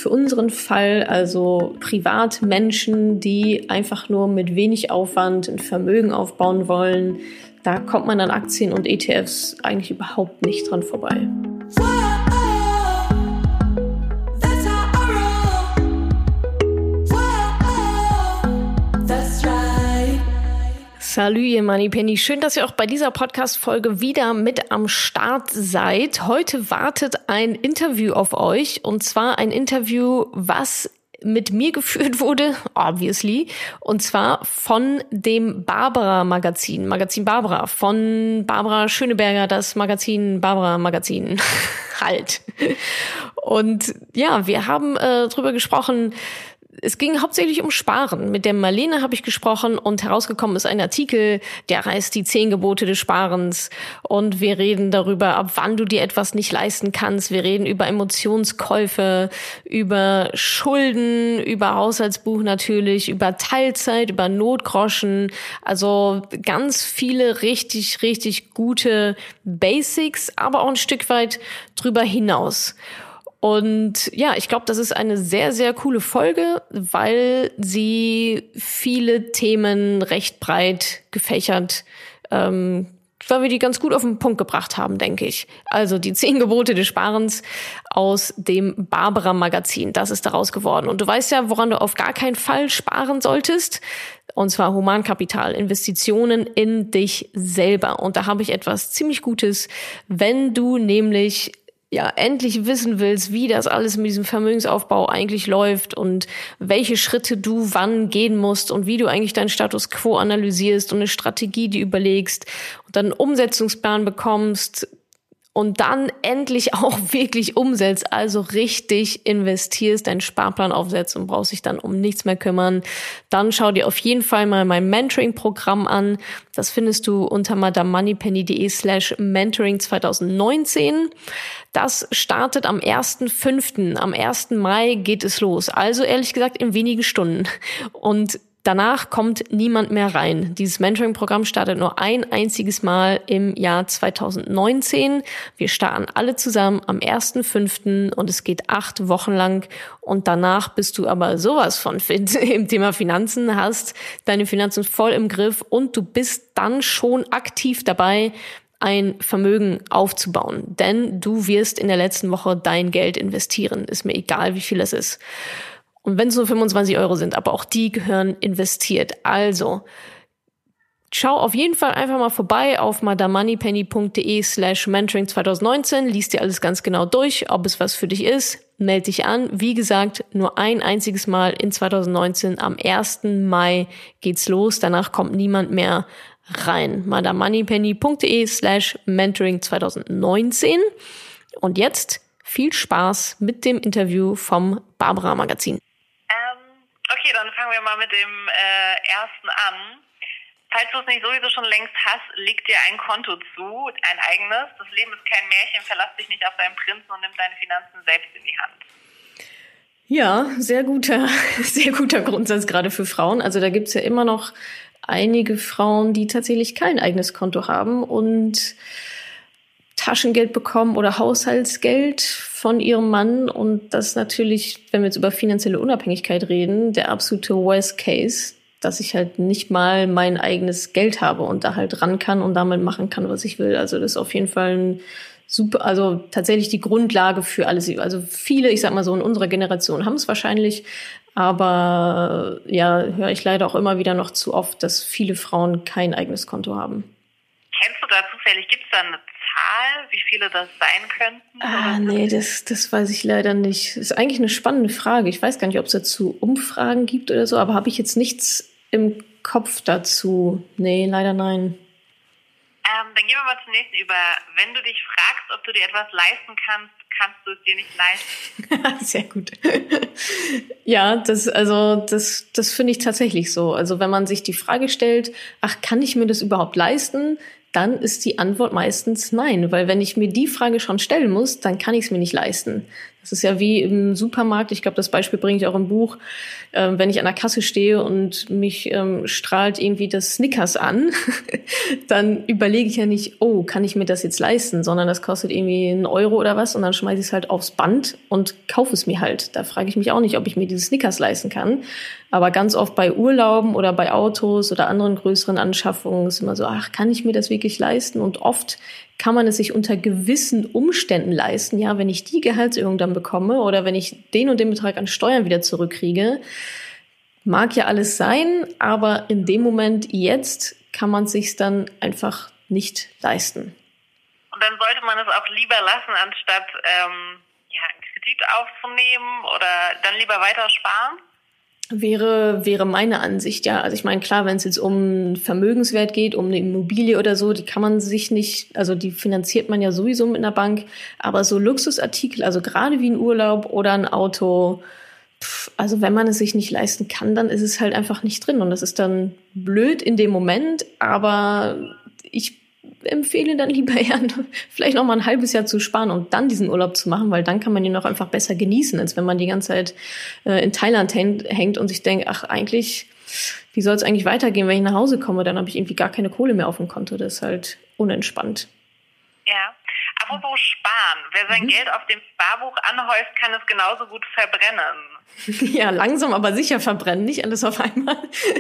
für unseren Fall, also Privatmenschen, die einfach nur mit wenig Aufwand ein Vermögen aufbauen wollen, da kommt man an Aktien und ETFs eigentlich überhaupt nicht dran vorbei. Salut, ihr Moneypenny. Schön, dass ihr auch bei dieser Podcast-Folge wieder mit am Start seid. Heute wartet ein Interview auf euch, und zwar ein Interview, was mit mir geführt wurde, obviously, und zwar von dem Barbara-Magazin, Magazin Barbara, von Barbara Schöneberger, das Magazin Barbara-Magazin halt. Und ja, wir haben drüber gesprochen. Es ging hauptsächlich um Sparen. Mit der Marlene habe ich gesprochen und herausgekommen ist ein Artikel, der heißt die 10 Gebote des Sparens. Und wir reden darüber, ab wann du dir etwas nicht leisten kannst. Wir reden über Emotionskäufe, über Schulden, über Haushaltsbuch natürlich, über Teilzeit, über Notgroschen. Also ganz viele richtig, richtig gute Basics, aber auch ein Stück weit drüber hinaus. Und ja, ich glaube, das ist eine sehr, sehr coole Folge, weil sie viele Themen recht breit gefächert, weil wir die ganz gut auf den Punkt gebracht haben, denke ich. Also die 10 Gebote des Sparens aus dem Barbara-Magazin, das ist daraus geworden. Und du weißt ja, woran du auf gar keinen Fall sparen solltest. Und zwar Humankapital, Investitionen in dich selber. Und da habe ich etwas ziemlich Gutes, wenn du nämlich endlich wissen willst, wie das alles mit diesem Vermögensaufbau eigentlich läuft und welche Schritte du wann gehen musst und wie du eigentlich deinen Status quo analysierst und eine Strategie, die überlegst und dann einen Umsetzungsplan bekommst und dann endlich auch wirklich umsetzt, also richtig investierst, deinen Sparplan aufsetzt und brauchst dich dann um nichts mehr kümmern, dann schau dir auf jeden Fall mal mein Mentoring-Programm an. Das findest du unter madamemoneypenny.de/mentoring 2019. Das startet am 1.5. Am 1. Mai geht es los. Also ehrlich gesagt in wenigen Stunden. Und danach kommt niemand mehr rein. Dieses Mentoring-Programm startet nur ein einziges Mal im Jahr 2019. Wir starten alle zusammen am 1.5. und es geht 8 Wochen lang. Und danach bist du aber sowas von fit im Thema Finanzen, hast deine Finanzen voll im Griff und du bist dann schon aktiv dabei, ein Vermögen aufzubauen. Denn du wirst in der letzten Woche dein Geld investieren. Ist mir egal, wie viel es ist. Und wenn es nur 25 € sind, aber auch die gehören investiert. Also, schau auf jeden Fall einfach mal vorbei auf madamemoneypenny.de/mentoring 2019. Lies dir alles ganz genau durch, ob es was für dich ist. Meld dich an. Wie gesagt, nur ein einziges Mal in 2019. Am 1. Mai geht's los. Danach kommt niemand mehr rein. madamemoneypenny.de/mentoring 2019. Und jetzt viel Spaß mit dem Interview vom Barbara-Magazin. Okay, dann fangen wir mal mit dem ersten an. Falls du es nicht sowieso schon längst hast, leg dir ein Konto zu, ein eigenes. Das Leben ist kein Märchen, verlass dich nicht auf deinen Prinzen und nimm deine Finanzen selbst in die Hand. Ja, sehr guter Grundsatz gerade für Frauen. Also da gibt's ja immer noch einige Frauen, die tatsächlich kein eigenes Konto haben und Taschengeld bekommen oder Haushaltsgeld von ihrem Mann. Und das ist natürlich, wenn wir jetzt über finanzielle Unabhängigkeit reden, der absolute Worst Case, dass ich halt nicht mal mein eigenes Geld habe und da halt ran kann und damit machen kann, was ich will. Also das ist auf jeden Fall ein super, also tatsächlich die Grundlage für alles. Also viele, ich sag mal so in unserer Generation haben es wahrscheinlich, aber ja, höre ich leider auch immer wieder noch zu oft, dass viele Frauen kein eigenes Konto haben. Kennst du da zufällig, gibt es da eine Zahl, wie viele das sein könnten? Nee, das weiß ich leider nicht. Das ist eigentlich eine spannende Frage. Ich weiß gar nicht, ob es dazu Umfragen gibt oder so, aber habe ich jetzt nichts im Kopf dazu? Nee, leider nein. Dann gehen wir mal zum nächsten über. Wenn du dich fragst, ob du dir etwas leisten kannst, kannst du es dir nicht leisten. Sehr gut. Ja, das finde ich tatsächlich so. Also wenn man sich die Frage stellt, kann ich mir das überhaupt leisten? Dann ist die Antwort meistens nein. Weil wenn ich mir die Frage schon stellen muss, dann kann ich es mir nicht leisten. Das ist ja wie im Supermarkt. Ich glaube, das Beispiel bringe ich auch im Buch. Wenn ich an der Kasse stehe und mich strahlt irgendwie das Snickers an, dann überlege ich ja nicht, oh, kann ich mir das jetzt leisten? Sondern das kostet irgendwie 1 Euro oder was und dann schmeiße ich es halt aufs Band und kaufe es mir halt. Da frage ich mich auch nicht, ob ich mir dieses Snickers leisten kann. Aber ganz oft bei Urlauben oder bei Autos oder anderen größeren Anschaffungen ist immer so, ach, kann ich mir das wirklich leisten? Und oft kann man es sich unter gewissen Umständen leisten. Ja, wenn ich die Gehaltserhöhung dann bekomme oder wenn ich den und den Betrag an Steuern wieder zurückkriege, mag ja alles sein, aber in dem Moment jetzt kann man es sich dann einfach nicht leisten. Und dann sollte man es auch lieber lassen, anstatt einen Kredit aufzunehmen oder dann lieber weiter sparen? Wäre meine Ansicht, ja. Also ich meine, klar, wenn es jetzt um Vermögenswert geht, um eine Immobilie oder so, die kann man sich nicht, also die finanziert man ja sowieso mit einer Bank. Aber so Luxusartikel, also gerade wie ein Urlaub oder ein Auto, also wenn man es sich nicht leisten kann, dann ist es halt einfach nicht drin. Und das ist dann blöd in dem Moment, aber ich empfehle dann lieber eher vielleicht noch mal ein halbes Jahr zu sparen und dann diesen Urlaub zu machen, weil dann kann man ihn noch einfach besser genießen, als wenn man die ganze Zeit in Thailand hängt und sich denkt, ach eigentlich, wie soll es eigentlich weitergehen, wenn ich nach Hause komme? Dann habe ich irgendwie gar keine Kohle mehr auf dem Konto. Das ist halt unentspannt. Ja, apropos Sparen. Wer sein Geld auf dem Sparbuch anhäuft, kann es genauso gut verbrennen. Ja, langsam, aber sicher verbrennen, nicht alles auf einmal.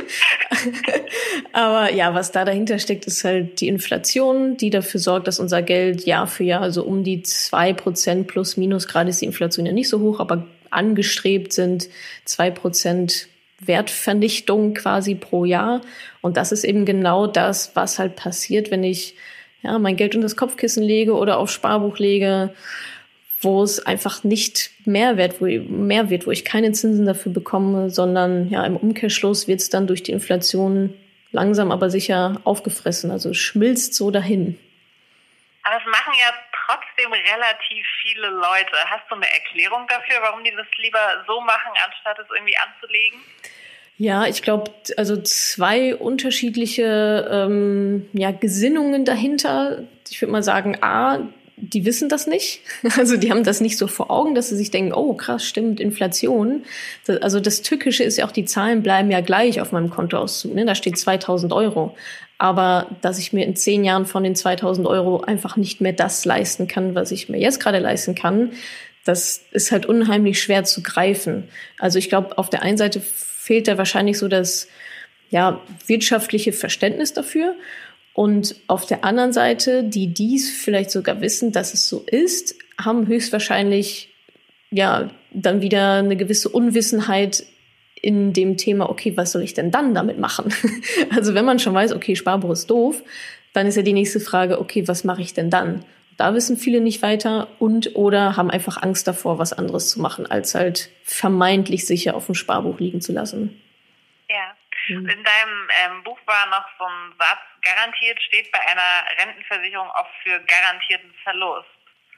Aber ja, was da dahinter steckt, ist halt die Inflation, die dafür sorgt, dass unser Geld Jahr für Jahr so um die 2% plus minus, gerade ist die Inflation ja nicht so hoch, aber angestrebt sind 2% Wertvernichtung quasi pro Jahr. Und das ist eben genau das, was halt passiert, wenn ich mein Geld unter das Kopfkissen lege oder aufs Sparbuch lege, wo es einfach nicht mehr wird, wo ich keine Zinsen dafür bekomme, sondern im Umkehrschluss wird es dann durch die Inflation langsam aber sicher aufgefressen, also schmilzt so dahin. Aber es machen ja trotzdem relativ viele Leute. Hast du eine Erklärung dafür, warum die das lieber so machen, anstatt es irgendwie anzulegen? Ja, ich glaube, also 2 unterschiedliche Gesinnungen dahinter. Ich würde mal sagen, die wissen das nicht. Also die haben das nicht so vor Augen, dass sie sich denken, oh krass, stimmt, Inflation. Also das Tückische ist ja auch, die Zahlen bleiben ja gleich auf meinem Kontoauszug. Ne? Da steht 2.000 Euro. Aber dass ich mir in 10 Jahren von den 2.000 Euro einfach nicht mehr das leisten kann, was ich mir jetzt gerade leisten kann, das ist halt unheimlich schwer zu greifen. Also ich glaube, auf der einen Seite fehlt da wahrscheinlich so das wirtschaftliche Verständnis dafür. Und auf der anderen Seite, die dies vielleicht sogar wissen, dass es so ist, haben höchstwahrscheinlich dann wieder eine gewisse Unwissenheit in dem Thema, okay, was soll ich denn dann damit machen? Also wenn man schon weiß, okay, Sparbuch ist doof, dann ist ja die nächste Frage, okay, was mache ich denn dann? Da wissen viele nicht weiter oder haben einfach Angst davor, was anderes zu machen, als halt vermeintlich sicher auf dem Sparbuch liegen zu lassen. Ja. In deinem Buch war noch so ein Satz, garantiert steht bei einer Rentenversicherung oft für garantierten Verlust.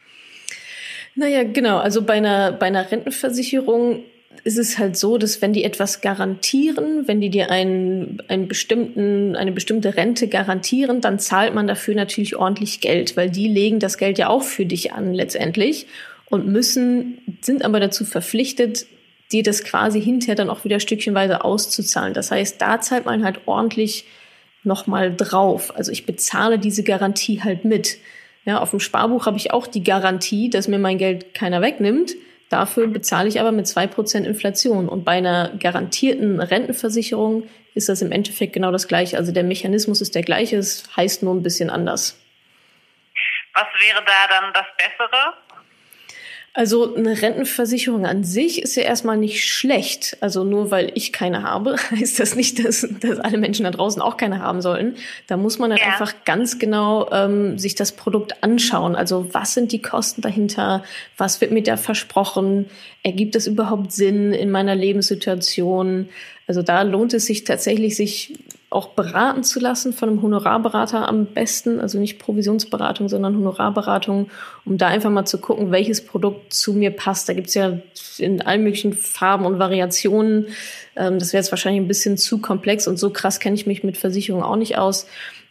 Naja, genau. Also bei einer Rentenversicherung ist es halt so, dass wenn die etwas garantieren, wenn die dir eine bestimmte Rente garantieren, dann zahlt man dafür natürlich ordentlich Geld, weil die legen das Geld ja auch für dich an letztendlich und sind aber dazu verpflichtet, dir das quasi hinterher dann auch wieder stückchenweise auszuzahlen. Das heißt, da zahlt man halt ordentlich nochmal drauf. Also ich bezahle diese Garantie halt mit. Ja, auf dem Sparbuch habe ich auch die Garantie, dass mir mein Geld keiner wegnimmt. Dafür bezahle ich aber mit 2% Inflation. Und bei einer garantierten Rentenversicherung ist das im Endeffekt genau das Gleiche. Also der Mechanismus ist der gleiche, es heißt nur ein bisschen anders. Was wäre da dann das Bessere? Also eine Rentenversicherung an sich ist ja erstmal nicht schlecht. Also nur weil ich keine habe, heißt das nicht, dass alle Menschen da draußen auch keine haben sollten. Da muss man halt einfach ganz genau sich das Produkt anschauen. Also was sind die Kosten dahinter? Was wird mir da versprochen? Ergibt das überhaupt Sinn in meiner Lebenssituation? Also da lohnt es sich tatsächlich, sich auch beraten zu lassen von einem Honorarberater am besten, also nicht Provisionsberatung, sondern Honorarberatung, um da einfach mal zu gucken, welches Produkt zu mir passt. Da gibt's ja in allen möglichen Farben und Variationen. Das wäre jetzt wahrscheinlich ein bisschen zu komplex und so krass kenne ich mich mit Versicherungen auch nicht aus.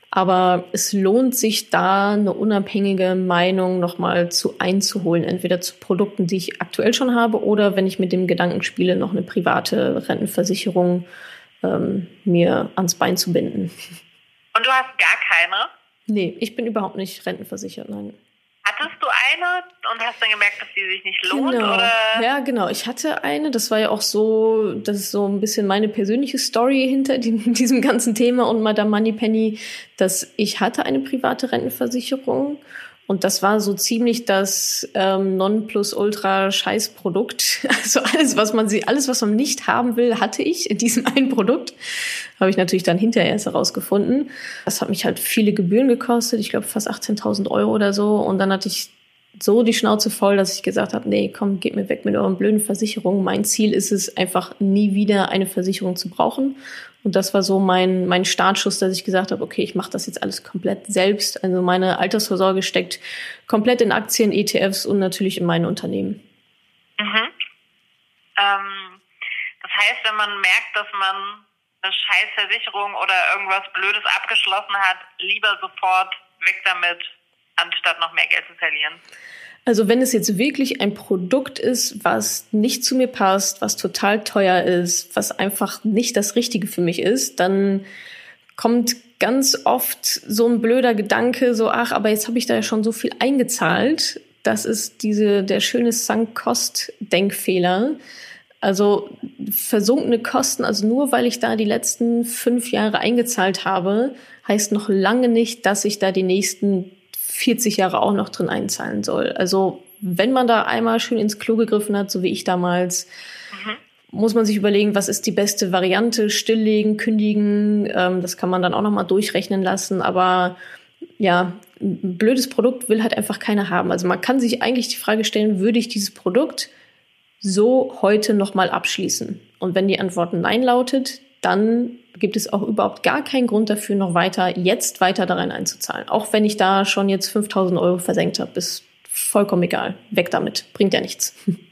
Aber es lohnt sich da, eine unabhängige Meinung nochmal einzuholen. Entweder zu Produkten, die ich aktuell schon habe, oder wenn ich mit dem Gedanken spiele, noch eine private Rentenversicherung mir ans Bein zu binden. Und du hast gar keine? Nee, ich bin überhaupt nicht rentenversichert, nein. Hattest du eine und hast dann gemerkt, dass die sich nicht lohnt? Genau. Oder? Ja, genau. Ich hatte eine. Das war ja auch so, das ist so ein bisschen meine persönliche Story hinter diesem ganzen Thema und Madame Moneypenny, dass ich hatte eine private Rentenversicherung. Und das war so ziemlich das Nonplusultra-Scheißprodukt. Also alles, was man nicht haben will, hatte ich in diesem einen Produkt. Habe ich natürlich dann hinterher erst herausgefunden. Das hat mich halt viele Gebühren gekostet. Ich glaube fast 18.000 Euro oder so. Und dann hatte ich so die Schnauze voll, dass ich gesagt habe, nee, komm, geht mir weg mit euren blöden Versicherungen. Mein Ziel ist es, einfach nie wieder eine Versicherung zu brauchen. Und das war so mein Startschuss, dass ich gesagt habe, okay, ich mache das jetzt alles komplett selbst. Also meine Altersvorsorge steckt komplett in Aktien, ETFs und natürlich in meinen Unternehmen. Mhm. Das heißt, wenn man merkt, dass man eine Scheißversicherung oder irgendwas Blödes abgeschlossen hat, lieber sofort weg damit, anstatt noch mehr Geld zu verlieren. Also wenn es jetzt wirklich ein Produkt ist, was nicht zu mir passt, was total teuer ist, was einfach nicht das Richtige für mich ist, dann kommt ganz oft so ein blöder Gedanke, so, ach, aber jetzt habe ich da ja schon so viel eingezahlt. Das ist der schöne Sunk-Cost-Denkfehler. Also versunkene Kosten, also nur weil ich da die letzten 5 Jahre eingezahlt habe, heißt noch lange nicht, dass ich da die nächsten 40 Jahre auch noch drin einzahlen soll. Also wenn man da einmal schön ins Klo gegriffen hat, so wie ich damals, muss man sich überlegen, was ist die beste Variante, stilllegen, kündigen, das kann man dann auch nochmal durchrechnen lassen, aber ja, ein blödes Produkt will halt einfach keiner haben. Also man kann sich eigentlich die Frage stellen, würde ich dieses Produkt so heute nochmal abschließen? Und wenn die Antwort Nein lautet, dann gibt es auch überhaupt gar keinen Grund dafür, noch weiter da rein einzuzahlen. Auch wenn ich da schon jetzt 5.000 Euro versenkt habe, ist vollkommen egal. Weg damit. Bringt ja nichts.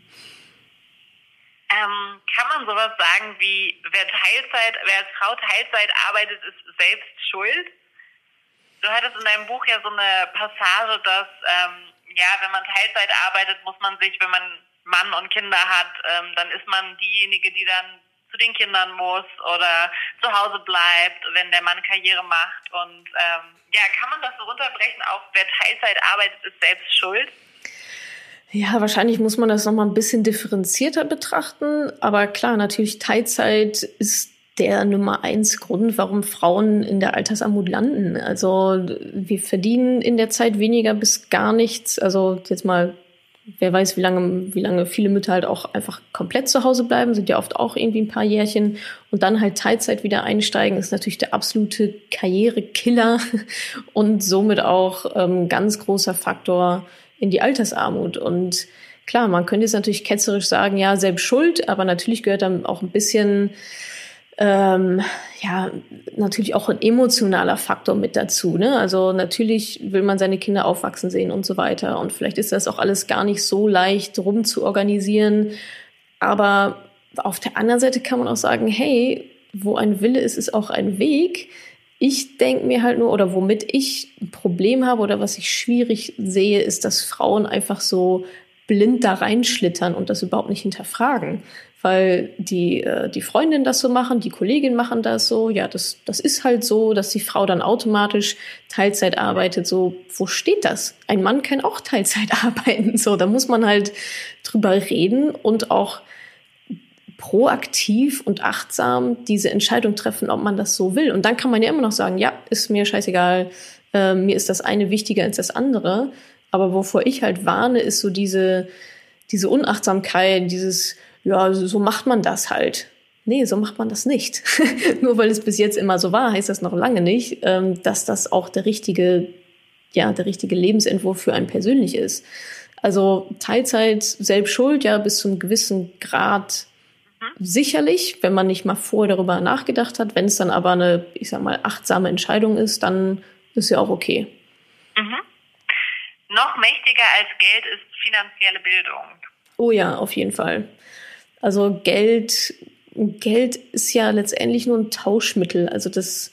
Kann man sowas sagen wie, wer als Frau Teilzeit arbeitet, ist selbst schuld? Du hattest in deinem Buch ja so eine Passage, dass, wenn man Teilzeit arbeitet, muss man sich, wenn man Mann und Kinder hat, dann ist man diejenige, die dann zu den Kindern muss oder zu Hause bleibt, wenn der Mann Karriere macht. Und kann man das so runterbrechen auf, wer Teilzeit arbeitet, ist selbst schuld? Ja, wahrscheinlich muss man das nochmal ein bisschen differenzierter betrachten. Aber klar, natürlich Teilzeit ist der Nummer 1 Grund, warum Frauen in der Altersarmut landen. Also wir verdienen in der Zeit weniger bis gar nichts. Also jetzt mal, wer weiß, wie lange viele Mütter halt auch einfach komplett zu Hause bleiben, sind ja oft auch irgendwie ein paar Jährchen. Und dann halt Teilzeit wieder einsteigen, ist natürlich der absolute Karrierekiller und somit auch ganz großer Faktor in die Altersarmut. Und klar, man könnte jetzt natürlich ketzerisch sagen, ja, selbst schuld, aber natürlich gehört dann auch ein bisschen natürlich auch ein emotionaler Faktor mit dazu, ne? Also natürlich will man seine Kinder aufwachsen sehen und so weiter. Und vielleicht ist das auch alles gar nicht so leicht rum zu organisieren. Aber auf der anderen Seite kann man auch sagen, hey, wo ein Wille ist, ist auch ein Weg. Ich denke mir halt nur, oder womit ich ein Problem habe oder was ich schwierig sehe, ist, dass Frauen einfach so blind da reinschlittern und das überhaupt nicht hinterfragen. Weil die Freundinnen das so machen, die Kolleginnen machen das so. Ja, das ist halt so, dass die Frau dann automatisch Teilzeit arbeitet. So, wo steht das? Ein Mann kann auch Teilzeit arbeiten. So, da muss man halt drüber reden und auch proaktiv und achtsam diese Entscheidung treffen, ob man das so will. Und dann kann man ja immer noch sagen, ja, ist mir scheißegal, mir ist das eine wichtiger als das andere. Aber wovor ich halt warne, ist so diese Unachtsamkeit, ja, so macht man das halt. Nee, so macht man das nicht. Nur weil es bis jetzt immer so war, heißt das noch lange nicht, dass das auch der richtige Lebensentwurf für einen persönlich ist. Also Teilzeit selbst schuld, ja, bis zu einem gewissen Grad sicherlich, wenn man nicht mal vorher darüber nachgedacht hat. Wenn es dann aber eine, ich sag mal, achtsame Entscheidung ist, dann ist ja auch okay. Mhm. Noch mächtiger als Geld ist finanzielle Bildung. Oh ja, auf jeden Fall. Also Geld ist ja letztendlich nur ein Tauschmittel. Also das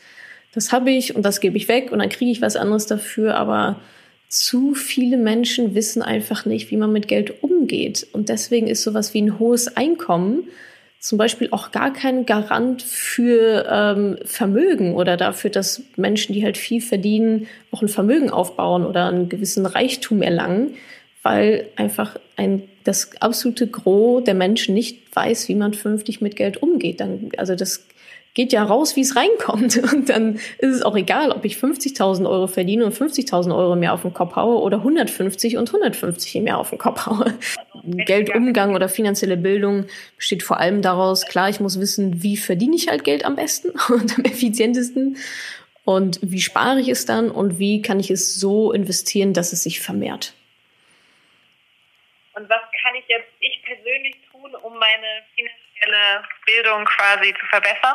das habe ich und das gebe ich weg und dann kriege ich was anderes dafür. Aber zu viele Menschen wissen einfach nicht, wie man mit Geld umgeht. Und deswegen ist sowas wie ein hohes Einkommen zum Beispiel auch gar kein Garant für Vermögen oder dafür, dass Menschen, die halt viel verdienen, auch ein Vermögen aufbauen oder einen gewissen Reichtum erlangen, weil einfach das absolute Gros der Menschen nicht weiß, wie man vernünftig mit Geld umgeht. Also das geht ja raus, wie es reinkommt. Und dann ist es auch egal, ob ich 50.000 Euro verdiene und 50.000 Euro im Jahr auf den Kopf haue oder 150 und 150 im Jahr auf den Kopf haue. Geldumgang oder finanzielle Bildung besteht vor allem daraus, klar, ich muss wissen, wie verdiene ich halt Geld am besten und am effizientesten und wie spare ich es dann und wie kann ich es so investieren, dass es sich vermehrt. Und was kann ich persönlich tun, um meine finanzielle Bildung quasi zu verbessern?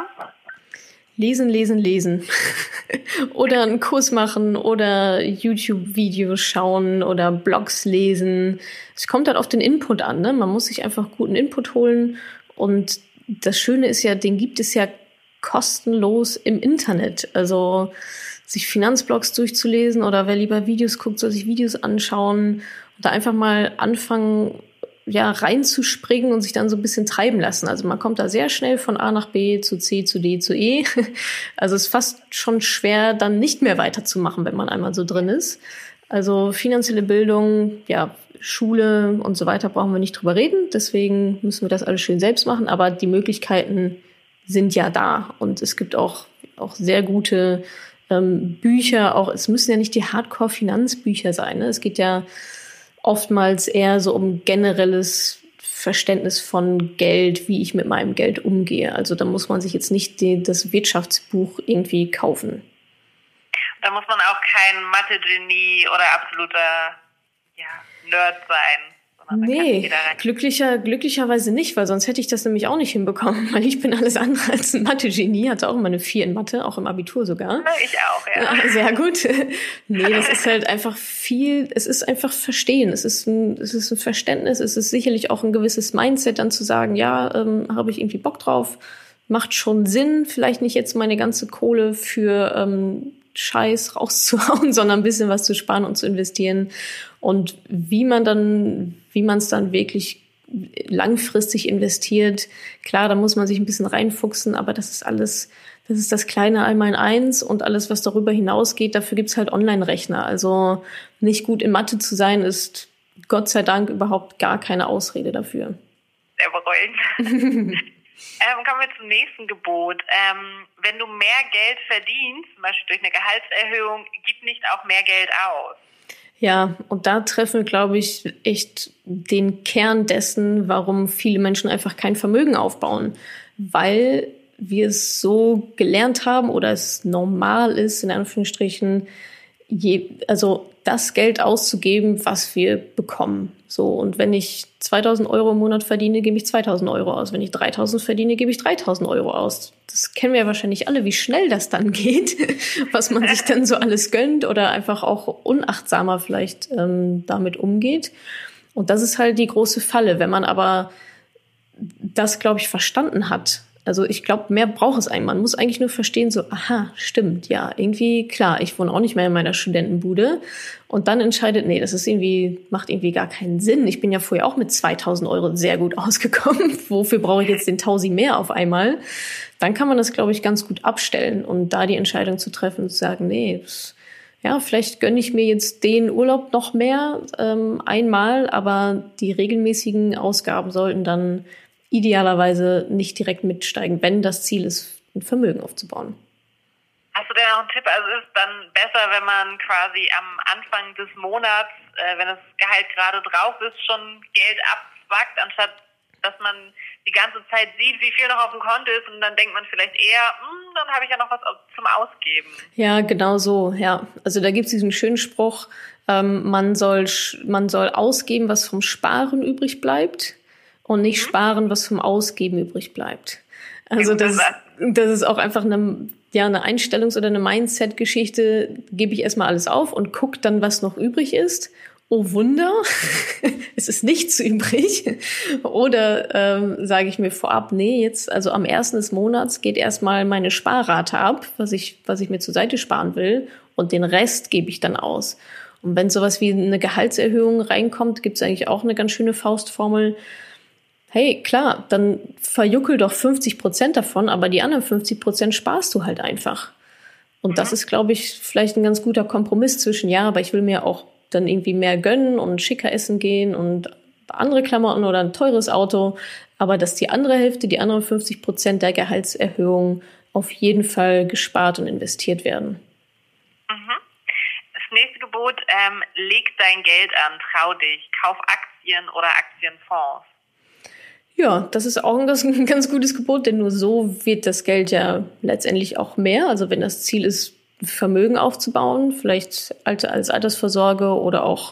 Lesen, lesen, lesen. Oder einen Kurs machen oder YouTube-Videos schauen oder Blogs lesen. Es kommt halt auf den Input an, ne? Man muss sich einfach guten Input holen. Und das Schöne ist ja, den gibt es ja kostenlos im Internet. Also sich Finanzblogs durchzulesen oder wer lieber Videos guckt, soll sich Videos anschauen und da einfach mal anfangen, ja, reinzuspringen und sich dann so ein bisschen treiben lassen. Also man kommt da sehr schnell von A nach B zu C zu D zu E. Also es ist fast schon schwer, dann nicht mehr weiterzumachen, wenn man einmal so drin ist. Also finanzielle Bildung, ja, Schule und so weiter brauchen wir nicht drüber reden. Deswegen müssen wir das alles schön selbst machen. Aber die Möglichkeiten sind ja da. Und es gibt auch sehr gute Bücher. Auch es müssen ja nicht die Hardcore-Finanzbücher sein, ne? Es geht ja oftmals eher so um generelles Verständnis von Geld, wie ich mit meinem Geld umgehe. Also da muss man sich jetzt nicht das Wirtschaftsbuch irgendwie kaufen. Da muss man auch kein Mathe-Genie oder absoluter Nerd sein. Nee, glücklicherweise nicht, weil sonst hätte ich das nämlich auch nicht hinbekommen, weil ich bin alles andere als ein Mathe-Genie, hatte auch immer eine 4 in Mathe, auch im Abitur sogar. Ich auch, ja. Sehr gut. Nee, das ist halt einfach es ist einfach Verstehen, es ist ein Verständnis, es ist sicherlich auch ein gewisses Mindset, dann zu sagen, ja, habe ich irgendwie Bock drauf, macht schon Sinn, vielleicht nicht jetzt meine ganze Kohle für Scheiß rauszuhauen, sondern ein bisschen was zu sparen und zu investieren. Und wie man es dann wirklich langfristig investiert, klar, da muss man sich ein bisschen reinfuchsen, aber das ist das kleine Einmaleins und alles, was darüber hinausgeht, dafür gibt's halt Online-Rechner. Also nicht gut in Mathe zu sein, ist Gott sei Dank überhaupt gar keine Ausrede dafür. Sehr beruhigend. Kommen wir zum nächsten Gebot. Wenn du mehr Geld verdienst, zum Beispiel durch eine Gehaltserhöhung, gib nicht auch mehr Geld aus. Ja, und da treffen wir, glaube ich, echt den Kern dessen, warum viele Menschen einfach kein Vermögen aufbauen. Weil wir es so gelernt haben oder es normal ist, in Anführungsstrichen, also das Geld auszugeben, was wir bekommen. So, und wenn ich 2.000 Euro im Monat verdiene, gebe ich 2.000 Euro aus. Wenn ich 3.000 verdiene, gebe ich 3.000 Euro aus. Das kennen wir ja wahrscheinlich alle, wie schnell das dann geht, was man sich dann so alles gönnt oder einfach auch unachtsamer vielleicht damit umgeht. Und das ist halt die große Falle. Wenn man aber das, glaube ich, verstanden hat, also ich glaube, mehr braucht es eigentlich. Man muss eigentlich nur verstehen, so, aha, stimmt, ja, irgendwie, klar, ich wohne auch nicht mehr in meiner Studentenbude. Und dann entscheidet, nee, macht irgendwie gar keinen Sinn. Ich bin ja vorher auch mit 2.000 Euro sehr gut ausgekommen. Wofür brauche ich jetzt den 1.000 mehr auf einmal? Dann kann man das, glaube ich, ganz gut abstellen und da die Entscheidung zu treffen und zu sagen, nee, ja, vielleicht gönne ich mir jetzt den Urlaub noch mehr einmal, aber die regelmäßigen Ausgaben sollten dann idealerweise nicht direkt mitsteigen, wenn das Ziel ist, ein Vermögen aufzubauen. Hast du denn noch einen Tipp? Also ist es dann besser, wenn man quasi am Anfang des Monats, wenn das Gehalt gerade drauf ist, schon Geld abzwackt, anstatt dass man die ganze Zeit sieht, wie viel noch auf dem Konto ist und dann denkt man vielleicht eher, dann habe ich ja noch was zum Ausgeben. Ja, genau so, ja. Also da gibt es diesen schönen Spruch, man soll ausgeben, was vom Sparen übrig bleibt und nicht sparen, was vom Ausgeben übrig bleibt. Also das ist auch einfach eine Einstellungs- oder eine Mindset-Geschichte. Gebe ich erstmal alles auf und gucke dann, was noch übrig ist. oh Wunder, es ist nichts übrig. Oder sage ich mir vorab, nee, jetzt, also am 1. des Monats geht erstmal meine Sparrate ab, was ich mir zur Seite sparen will. Und den Rest gebe ich dann aus. Und wenn sowas wie eine Gehaltserhöhung reinkommt, gibt es eigentlich auch eine ganz schöne Faustformel. Hey, klar, dann verjuckel doch 50% davon, aber die anderen 50% sparst du halt einfach. Und das ist, glaube ich, vielleicht ein ganz guter Kompromiss zwischen, ja, aber ich will mir auch dann irgendwie mehr gönnen und schicker essen gehen und andere Klamotten oder ein teures Auto. Aber dass die andere Hälfte, die anderen 50% der Gehaltserhöhung auf jeden Fall gespart und investiert werden. Das nächste Gebot, leg dein Geld an, trau dich, kauf Aktien oder Aktienfonds. Ja, das ist auch ein ganz gutes Gebot, denn nur so wird das Geld ja letztendlich auch mehr. Also wenn das Ziel ist, Vermögen aufzubauen, vielleicht als Altersvorsorge oder auch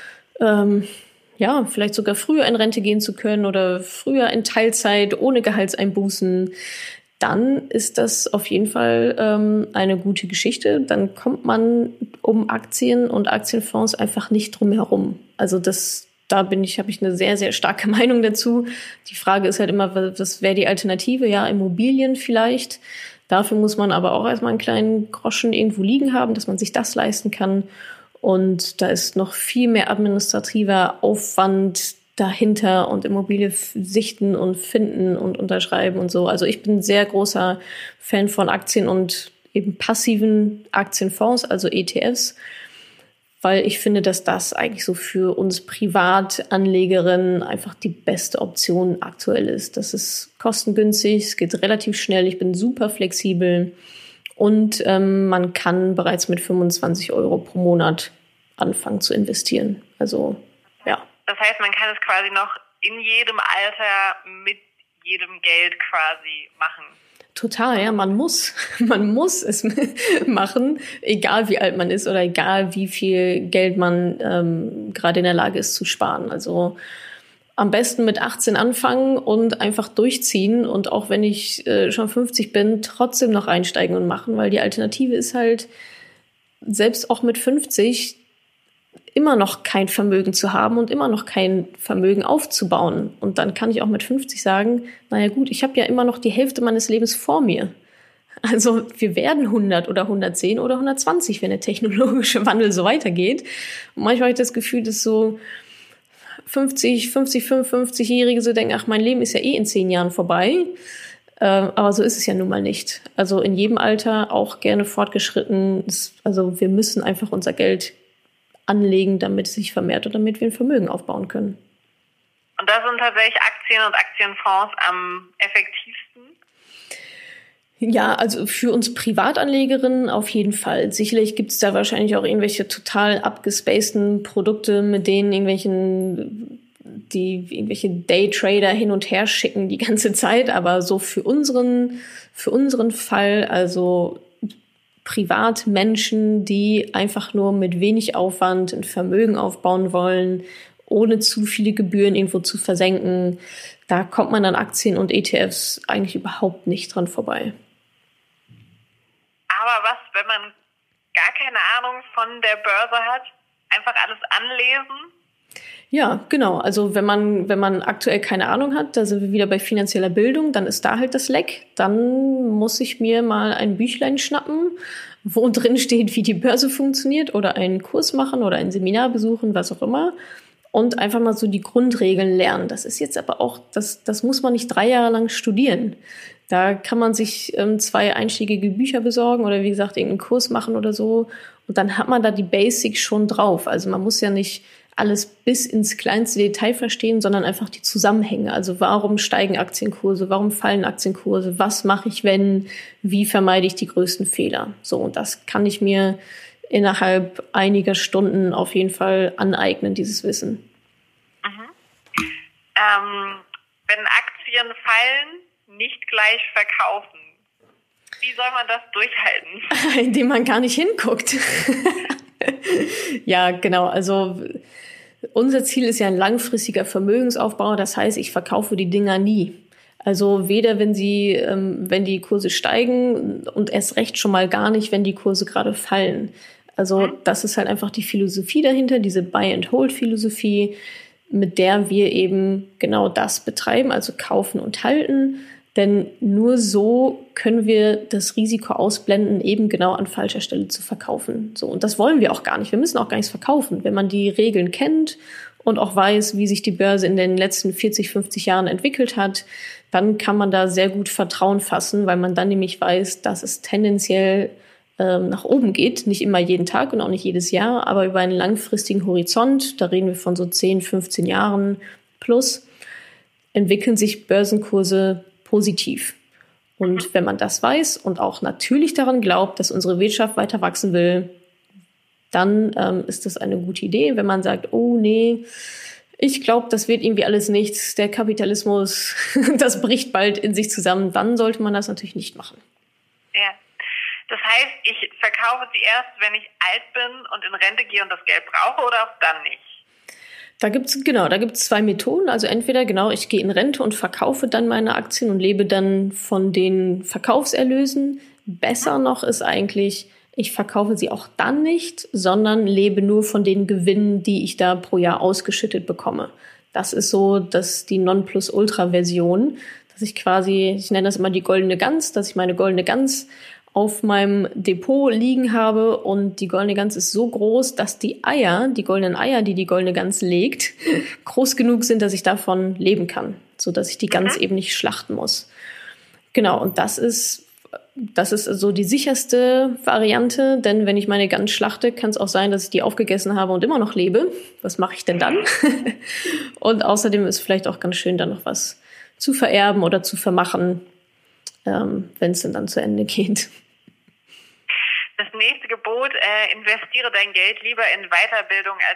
vielleicht sogar früher in Rente gehen zu können oder früher in Teilzeit ohne Gehaltseinbußen, dann ist das auf jeden Fall eine gute Geschichte. Dann kommt man um Aktien und Aktienfonds einfach nicht drum herum. Also habe ich eine sehr, sehr starke Meinung dazu. Die Frage ist halt immer, was wäre die Alternative? Ja, Immobilien vielleicht. Dafür muss man aber auch erstmal einen kleinen Groschen irgendwo liegen haben, dass man sich das leisten kann. Und da ist noch viel mehr administrativer Aufwand dahinter und Immobilie sichten und finden und unterschreiben und so. Also ich bin ein sehr großer Fan von Aktien und eben passiven Aktienfonds, also ETFs, weil ich finde, dass das eigentlich so für uns Privatanlegerinnen einfach die beste Option aktuell ist. Das ist kostengünstig, es geht relativ schnell, ich bin super flexibel und man kann bereits mit 25 € pro Monat anfangen zu investieren. Also, ja. Das heißt, man kann es quasi noch in jedem Alter mit jedem Geld quasi machen. Total, ja, man muss es machen, egal wie alt man ist oder egal wie viel Geld man gerade in der Lage ist zu sparen. Also am besten mit 18 anfangen und einfach durchziehen und auch wenn ich schon 50 bin, trotzdem noch einsteigen und machen, weil die Alternative ist halt, selbst auch mit 50 immer noch kein Vermögen zu haben und immer noch kein Vermögen aufzubauen. Und dann kann ich auch mit 50 sagen, naja gut, ich habe ja immer noch die Hälfte meines Lebens vor mir. Also wir werden 100 oder 110 oder 120, wenn der technologische Wandel so weitergeht. Und manchmal habe ich das Gefühl, dass so 55-Jährige so denken, ach, mein Leben ist ja eh in 10 Jahren vorbei. Aber so ist es ja nun mal nicht. Also in jedem Alter auch gerne fortgeschritten. Also wir müssen einfach unser Geld anlegen, damit es sich vermehrt und damit wir ein Vermögen aufbauen können. Und da sind tatsächlich Aktien und Aktienfonds am effektivsten? Ja, also für uns Privatanlegerinnen auf jeden Fall. Sicherlich gibt es da wahrscheinlich auch irgendwelche total abgespaceden Produkte, mit denen die irgendwelche Daytrader hin und her schicken die ganze Zeit. Aber so für unseren Fall, also Privatmenschen, die einfach nur mit wenig Aufwand ein Vermögen aufbauen wollen, ohne zu viele Gebühren irgendwo zu versenken, da kommt man an Aktien und ETFs eigentlich überhaupt nicht dran vorbei. Aber was, wenn man gar keine Ahnung von der Börse hat, einfach alles anlesen? Ja, genau. Also wenn man aktuell keine Ahnung hat, da sind wir wieder bei finanzieller Bildung, dann ist da halt das Leck. Dann muss ich mir mal ein Büchlein schnappen, wo drin steht, wie die Börse funktioniert oder einen Kurs machen oder ein Seminar besuchen, was auch immer. Und einfach mal so die Grundregeln lernen. Das ist jetzt aber auch, das muss man nicht 3 Jahre lang studieren. Da kann man sich 2 einschlägige Bücher besorgen oder wie gesagt irgendeinen Kurs machen oder so. Und dann hat man da die Basics schon drauf. Also man muss ja nicht alles bis ins kleinste Detail verstehen, sondern einfach die Zusammenhänge. Also warum steigen Aktienkurse, warum fallen Aktienkurse, was mache ich, wie vermeide ich die größten Fehler. So, und das kann ich mir innerhalb einiger Stunden auf jeden Fall aneignen, dieses Wissen. Wenn Aktien fallen, nicht gleich verkaufen. Wie soll man das durchhalten? Indem man gar nicht hinguckt. Ja, genau. Also unser Ziel ist ja ein langfristiger Vermögensaufbau. Das heißt, ich verkaufe die Dinger nie. Also weder wenn die Kurse steigen und erst recht schon mal gar nicht, wenn die Kurse gerade fallen. Also das ist halt einfach die Philosophie dahinter, diese Buy-and-Hold-Philosophie, mit der wir eben genau das betreiben, also kaufen und halten. Denn nur so können wir das Risiko ausblenden, eben genau an falscher Stelle zu verkaufen. So, und das wollen wir auch gar nicht. Wir müssen auch gar nichts verkaufen. Wenn man die Regeln kennt und auch weiß, wie sich die Börse in den letzten 40, 50 Jahren entwickelt hat, dann kann man da sehr gut Vertrauen fassen, weil man dann nämlich weiß, dass es tendenziell nach oben geht. Nicht immer jeden Tag und auch nicht jedes Jahr, aber über einen langfristigen Horizont, da reden wir von so 10, 15 Jahren plus, entwickeln sich Börsenkurse positiv. Und wenn man das weiß und auch natürlich daran glaubt, dass unsere Wirtschaft weiter wachsen will, dann ist das eine gute Idee. Wenn man sagt, oh nee, ich glaube, das wird irgendwie alles nichts, der Kapitalismus, das bricht bald in sich zusammen, dann sollte man das natürlich nicht machen. Ja, das heißt, ich verkaufe sie erst, wenn ich alt bin und in Rente gehe und das Geld brauche, oder auch dann nicht? Da gibt's zwei Methoden. Also entweder ich gehe in Rente und verkaufe dann meine Aktien und lebe dann von den Verkaufserlösen. Besser noch ist eigentlich, ich verkaufe sie auch dann nicht, sondern lebe nur von den Gewinnen, die ich da pro Jahr ausgeschüttet bekomme. Das ist so, dass die Nonplusultra-Version, dass ich quasi, ich nenne das immer die goldene Gans, dass ich meine goldene Gans auf meinem Depot liegen habe und die goldene Gans ist so groß, dass die goldenen Eier, die die goldene Gans legt, groß genug sind, dass ich davon leben kann, so dass ich die Gans eben nicht schlachten muss. Genau, und das ist so die sicherste Variante, denn wenn ich meine Gans schlachte, kann es auch sein, dass ich die aufgegessen habe und immer noch lebe. Was mache ich denn dann? Und außerdem ist vielleicht auch ganz schön, dann noch was zu vererben oder zu vermachen, wenn es dann zu Ende geht. Das nächste Gebot, investiere dein Geld lieber in Weiterbildung als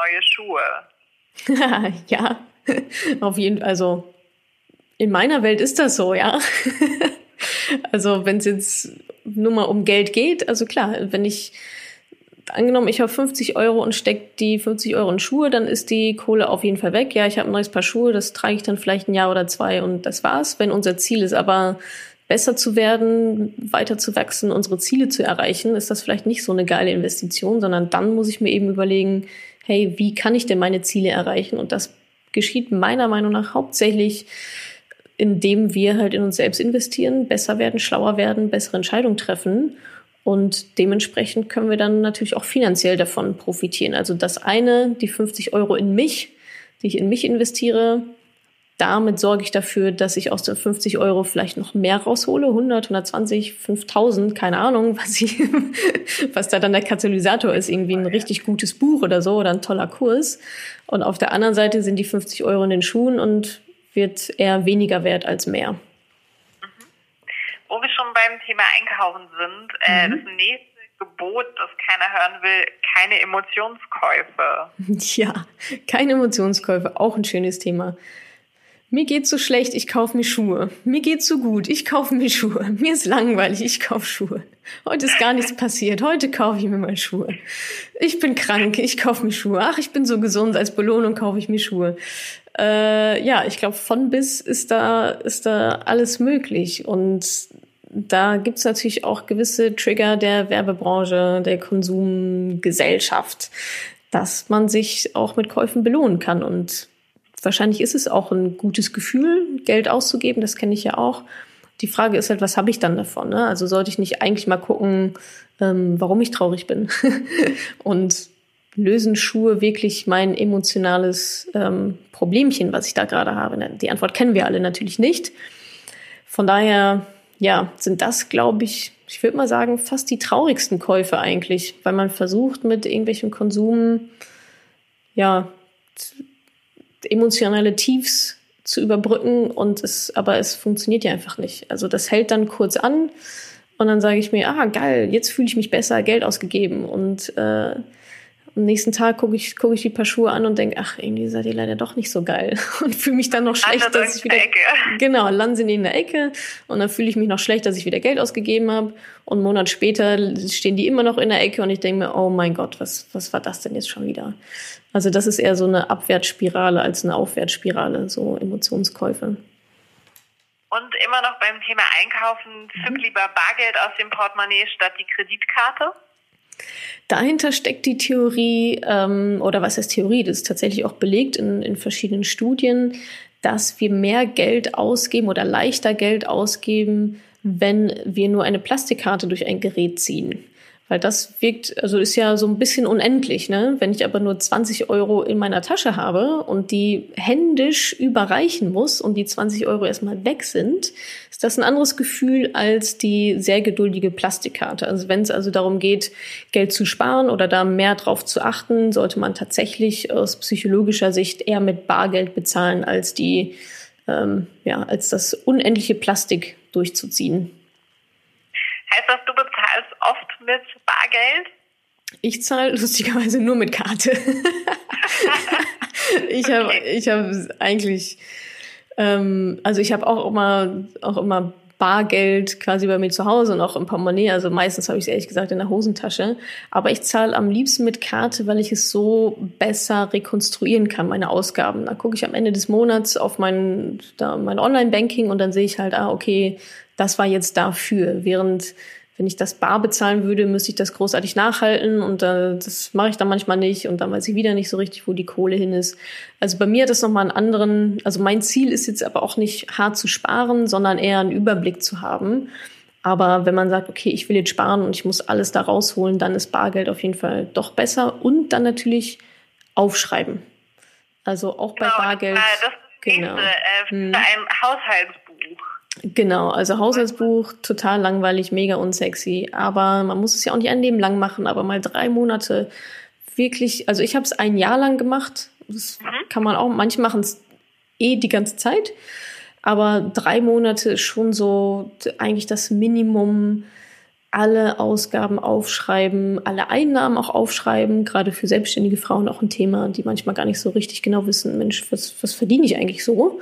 in neue Schuhe. Ja, auf jeden Fall. Also in meiner Welt ist das so, ja. Also wenn es jetzt nur mal um Geld geht, also klar, wenn ich angenommen, ich habe 50 € und stecke die 50 € in Schuhe, dann ist die Kohle auf jeden Fall weg. Ja, ich habe ein neues Paar Schuhe, das trage ich dann vielleicht ein Jahr oder 2 und das war's. Wenn unser Ziel ist aber besser zu werden, weiter zu wachsen, unsere Ziele zu erreichen, ist das vielleicht nicht so eine geile Investition, sondern dann muss ich mir eben überlegen, hey, wie kann ich denn meine Ziele erreichen? Und das geschieht meiner Meinung nach hauptsächlich, indem wir halt in uns selbst investieren, besser werden, schlauer werden, bessere Entscheidungen treffen. Und dementsprechend können wir dann natürlich auch finanziell davon profitieren. Also das eine, die 50 € in mich, die ich in mich investiere, damit sorge ich dafür, dass ich aus den 50 € vielleicht noch mehr raushole, 100, 120, 5000, keine Ahnung, was da dann der Katalysator ist, irgendwie ein richtig gutes Buch oder so oder ein toller Kurs. Und auf der anderen Seite sind die 50 € in den Schuhen und wird eher weniger wert als mehr. Wo wir schon beim Thema Einkaufen sind, das nächste Gebot, das keiner hören will, keine Emotionskäufe. Ja, keine Emotionskäufe, auch ein schönes Thema. Mir geht's so schlecht, ich kaufe mir Schuhe. Mir geht's so gut, ich kaufe mir Schuhe. Mir ist langweilig, ich kaufe Schuhe. Heute ist gar nichts passiert, heute kaufe ich mir mal Schuhe. Ich bin krank, ich kaufe mir Schuhe. Ach, ich bin so gesund, als Belohnung kaufe ich mir Schuhe. Ja, ich glaube, von bis ist da alles möglich. Und da gibt's natürlich auch gewisse Trigger der Werbebranche, der Konsumgesellschaft, dass man sich auch mit Käufen belohnen kann. Und wahrscheinlich ist es auch ein gutes Gefühl, Geld auszugeben, das kenne ich ja auch. Die Frage ist halt, was habe ich dann davon? Ne? Also sollte ich nicht eigentlich mal gucken, warum ich traurig bin? Und lösen Schuhe wirklich mein emotionales Problemchen, was ich da gerade habe? Die Antwort kennen wir alle natürlich nicht. Von daher, ja, sind das, glaube ich würde mal sagen, fast die traurigsten Käufe eigentlich, weil man versucht mit irgendwelchem Konsum, ja, emotionale Tiefs zu überbrücken aber es funktioniert ja einfach nicht. Also das hält dann kurz an und dann sage ich mir, geil, jetzt fühle ich mich besser, Geld ausgegeben und am nächsten Tag gucke ich die Paar Schuhe an und denke, irgendwie seid ihr leider doch nicht so geil und fühle mich dann noch schlecht, dass ich wieder genau, landen sie in der Ecke und dann fühle ich mich noch schlecht, dass ich wieder Geld ausgegeben habe und einen Monat später stehen die immer noch in der Ecke und ich denke mir, oh mein Gott, was war das denn jetzt schon wieder? Also das ist eher so eine Abwärtsspirale als eine Aufwärtsspirale, so Emotionskäufe. Und immer noch beim Thema Einkaufen, zück lieber Bargeld aus dem Portemonnaie statt die Kreditkarte? Dahinter steckt die Theorie, oder was heißt Theorie, das ist tatsächlich auch belegt in verschiedenen Studien, dass wir mehr Geld ausgeben oder leichter Geld ausgeben, wenn wir nur eine Plastikkarte durch ein Gerät ziehen. Weil das wirkt, also ist ja so ein bisschen unendlich, ne? Wenn ich aber nur 20 Euro in meiner Tasche habe und die händisch überreichen muss und die 20 Euro erstmal weg sind, ist das ein anderes Gefühl als die sehr geduldige Plastikkarte. Also wenn es also darum geht, Geld zu sparen oder da mehr drauf zu achten, sollte man tatsächlich aus psychologischer Sicht eher mit Bargeld bezahlen, als als das unendliche Plastik durchzuziehen. Heißt das, du bezahlst oft mit Bargeld? Ich zahle lustigerweise nur mit Karte. Ich habe eigentlich, also ich habe auch immer Bargeld quasi bei mir zu Hause und auch im Portemonnaie. Also meistens habe ich es ehrlich gesagt in der Hosentasche. Aber ich zahle am liebsten mit Karte, weil ich es so besser rekonstruieren kann, meine Ausgaben. Da gucke ich am Ende des Monats auf mein Online-Banking und dann sehe ich halt, okay, das war jetzt dafür. Während, wenn ich das bar bezahlen würde, müsste ich das großartig nachhalten und das mache ich dann manchmal nicht und dann weiß ich wieder nicht so richtig, wo die Kohle hin ist. Also bei mir hat das nochmal einen anderen, also mein Ziel ist jetzt aber auch nicht hart zu sparen, sondern eher einen Überblick zu haben. Aber wenn man sagt, okay, ich will jetzt sparen und ich muss alles da rausholen, dann ist Bargeld auf jeden Fall doch besser und dann natürlich aufschreiben. Also auch bei Bargeld. Das genau. Für ein Haushaltsbuch. Genau, also Haushaltsbuch, total langweilig, mega unsexy, aber man muss es ja auch nicht ein Leben lang machen, aber mal 3 Monate wirklich, also ich habe es ein Jahr lang gemacht, das kann man auch, manche machen es die ganze Zeit, aber 3 Monate ist schon so eigentlich das Minimum, alle Ausgaben aufschreiben, alle Einnahmen auch aufschreiben, gerade für selbstständige Frauen auch ein Thema, die manchmal gar nicht so richtig genau wissen, Mensch, was verdiene ich eigentlich so?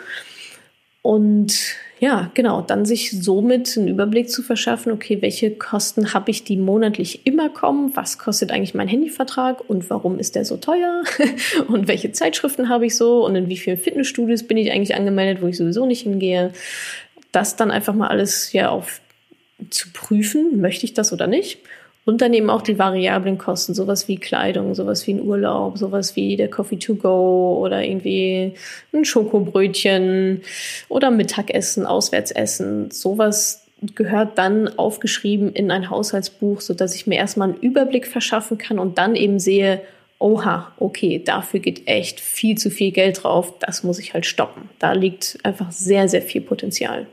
Und ja, genau, dann sich somit einen Überblick zu verschaffen, okay, welche Kosten habe ich, die monatlich immer kommen, was kostet eigentlich mein Handyvertrag und warum ist der so teuer und welche Zeitschriften habe ich so und in wie vielen Fitnessstudios bin ich eigentlich angemeldet, wo ich sowieso nicht hingehe. Das dann einfach mal alles zu prüfen, möchte ich das oder nicht. Und dann eben auch die variablen Kosten, sowas wie Kleidung, sowas wie ein Urlaub, sowas wie der Coffee to go oder irgendwie ein Schokobrötchen oder Mittagessen, Auswärtsessen. Sowas gehört dann aufgeschrieben in ein Haushaltsbuch, sodass ich mir erstmal einen Überblick verschaffen kann und dann eben sehe, oha, okay, dafür geht echt viel zu viel Geld drauf, das muss ich halt stoppen. Da liegt einfach sehr, sehr viel Potenzial.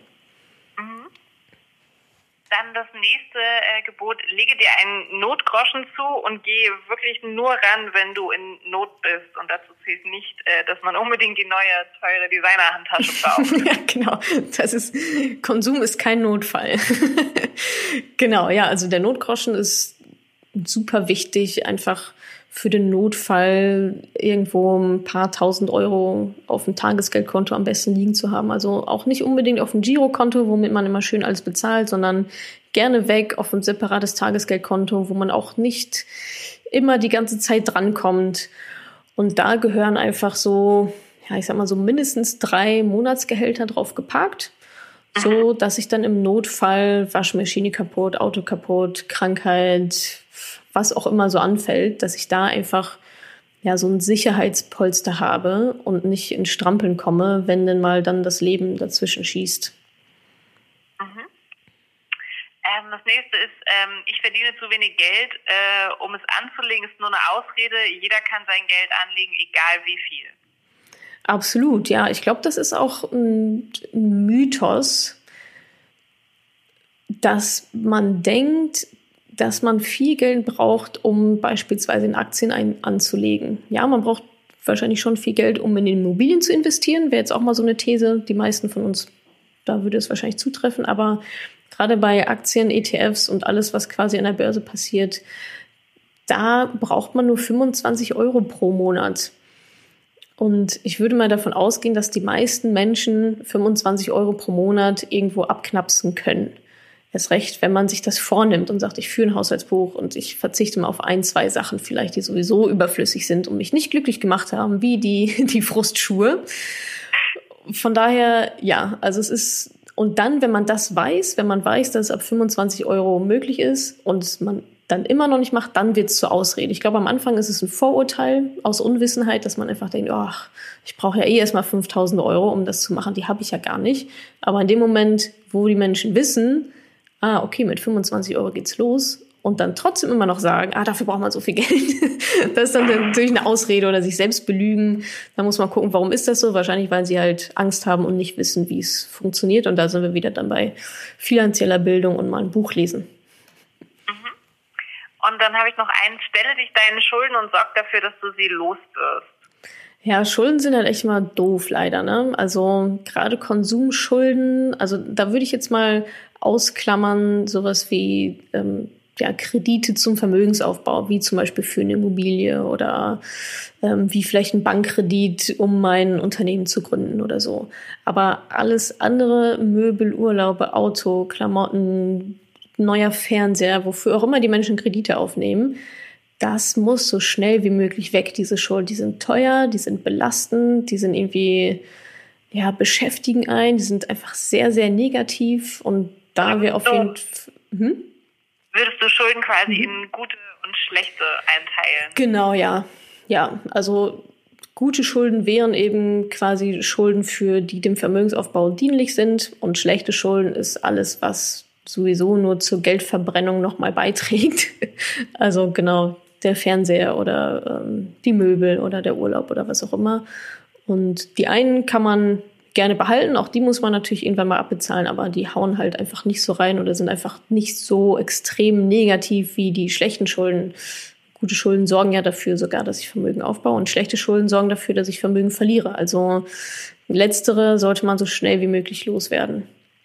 Dann das nächste Gebot, lege dir einen Notgroschen zu und gehe wirklich nur ran, wenn du in Not bist. Und dazu zählt nicht, dass man unbedingt die neue, teure Designer-Handtasche braucht. Ja, genau. Konsum ist kein Notfall. Genau, ja, also der Notgroschen ist super wichtig, einfach für den Notfall irgendwo ein paar tausend Euro auf dem Tagesgeldkonto am besten liegen zu haben. Also auch nicht unbedingt auf dem Girokonto, womit man immer schön alles bezahlt, sondern gerne weg auf ein separates Tagesgeldkonto, wo man auch nicht immer die ganze Zeit drankommt. Und da gehören einfach so, ja, ich sag mal so mindestens 3 Monatsgehälter drauf geparkt, so dass ich dann im Notfall Waschmaschine kaputt, Auto kaputt, Krankheit, was auch immer so anfällt, dass ich da einfach ja so ein Sicherheitspolster habe und nicht in Strampeln komme, wenn denn mal dann das Leben dazwischen schießt. Das nächste ist, ich verdiene zu wenig Geld, um es anzulegen, ist nur eine Ausrede. Jeder kann sein Geld anlegen, egal wie viel. Absolut, ja. Ich glaube, das ist auch ein Mythos, dass man denkt, dass man viel Geld braucht, um beispielsweise in Aktien anzulegen. Ja, man braucht wahrscheinlich schon viel Geld, um in Immobilien zu investieren. Wäre jetzt auch mal so eine These. Die meisten von uns, da würde es wahrscheinlich zutreffen. Aber gerade bei Aktien, ETFs und alles, was quasi an der Börse passiert, da braucht man nur 25 Euro pro Monat. Und ich würde mal davon ausgehen, dass die meisten Menschen 25 Euro pro Monat irgendwo abknapsen können. Erst recht, wenn man sich das vornimmt und sagt, ich führe ein Haushaltsbuch und ich verzichte mal auf 1, 2 Sachen vielleicht, die sowieso überflüssig sind und mich nicht glücklich gemacht haben, wie die Frustschuhe. Von daher, ja, also es ist, und dann, wenn man weiß, dass es ab 25 Euro möglich ist und man dann immer noch nicht macht, dann wird es zur Ausrede. Ich glaube, am Anfang ist es ein Vorurteil aus Unwissenheit, dass man einfach denkt, ach, ich brauche ja erstmal 5.000 Euro, um das zu machen, die habe ich ja gar nicht. Aber in dem Moment, wo die Menschen wissen, okay, mit 25 Euro geht's los und dann trotzdem immer noch sagen, dafür braucht man so viel Geld, das ist dann natürlich eine Ausrede oder sich selbst belügen. Da muss man gucken, warum ist das so? Wahrscheinlich, weil sie halt Angst haben und nicht wissen, wie es funktioniert. Und da sind wir wieder dann bei finanzieller Bildung und mal ein Buch lesen. Und dann habe ich noch einen, stelle dich deinen Schulden und sorg dafür, dass du sie los wirst. Ja, Schulden sind halt echt mal doof, leider, ne? Also gerade Konsumschulden, also da würde ich jetzt mal ausklammern, sowas wie Kredite zum Vermögensaufbau, wie zum Beispiel für eine Immobilie oder wie vielleicht ein Bankkredit, um mein Unternehmen zu gründen oder so. Aber alles andere, Möbel, Urlaube, Auto, Klamotten, neuer Fernseher, wofür auch immer die Menschen Kredite aufnehmen, das muss so schnell wie möglich weg, diese Schuld. Die sind teuer, die sind belastend, die sind irgendwie, beschäftigen einen, die sind einfach sehr, sehr negativ und da wir auf jeden Fall... Würdest du Schulden quasi in gute und schlechte einteilen? Genau, ja. Ja, also gute Schulden wären eben quasi Schulden, für die dem Vermögensaufbau dienlich sind und schlechte Schulden ist alles, was sowieso nur zur Geldverbrennung nochmal beiträgt. Also genau, der Fernseher oder die Möbel oder der Urlaub oder was auch immer. Und die einen kann man gerne behalten, auch die muss man natürlich irgendwann mal abbezahlen, aber die hauen halt einfach nicht so rein oder sind einfach nicht so extrem negativ wie die schlechten Schulden. Gute Schulden sorgen ja dafür sogar, dass ich Vermögen aufbaue und schlechte Schulden sorgen dafür, dass ich Vermögen verliere. Also letztere sollte man so schnell wie möglich loswerden.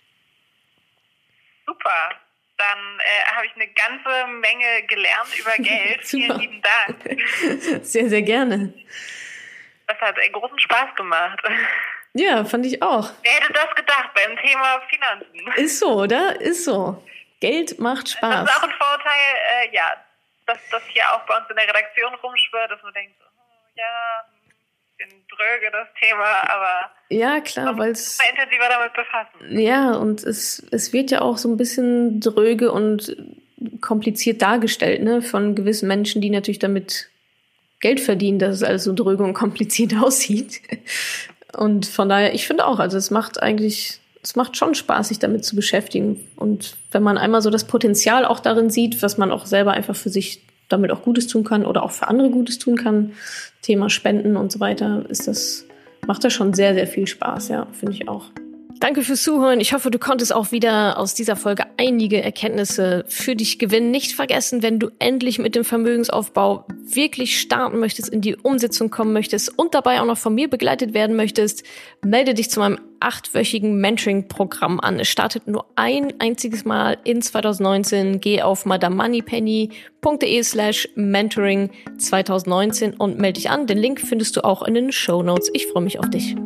Super. Dann habe ich eine ganze Menge gelernt über Geld. Vielen lieben Dank. Sehr, sehr gerne. Das hat großen Spaß gemacht. Ja, fand ich auch. Wer hätte das gedacht beim Thema Finanzen? Ist so, oder? Ist so. Geld macht Spaß. Das ist auch ein Vorteil, dass das hier auch bei uns in der Redaktion rumschwirrt, dass man denkt, bisschen dröge das Thema, aber ja, klar, weil es intensiver damit befassen. Ja, und es wird ja auch so ein bisschen dröge und kompliziert dargestellt, ne, von gewissen Menschen, die natürlich damit Geld verdienen, dass es alles so dröge und kompliziert aussieht. Und von daher, ich finde auch, also es macht schon Spaß, sich damit zu beschäftigen. Und wenn man einmal so das Potenzial auch darin sieht, was man auch selber einfach für sich damit auch Gutes tun kann oder auch für andere Gutes tun kann, Thema Spenden und so weiter, macht das schon sehr, sehr viel Spaß, ja, finde ich auch. Danke fürs Zuhören. Ich hoffe, du konntest auch wieder aus dieser Folge einige Erkenntnisse für dich gewinnen. Nicht vergessen, wenn du endlich mit dem Vermögensaufbau wirklich starten möchtest, in die Umsetzung kommen möchtest und dabei auch noch von mir begleitet werden möchtest, melde dich zu meinem 8-wöchigen Mentoring-Programm an. Es startet nur ein einziges Mal in 2019. Geh auf madamoneypenny.de/mentoring 2019 und melde dich an. Den Link findest du auch in den Shownotes. Ich freue mich auf dich.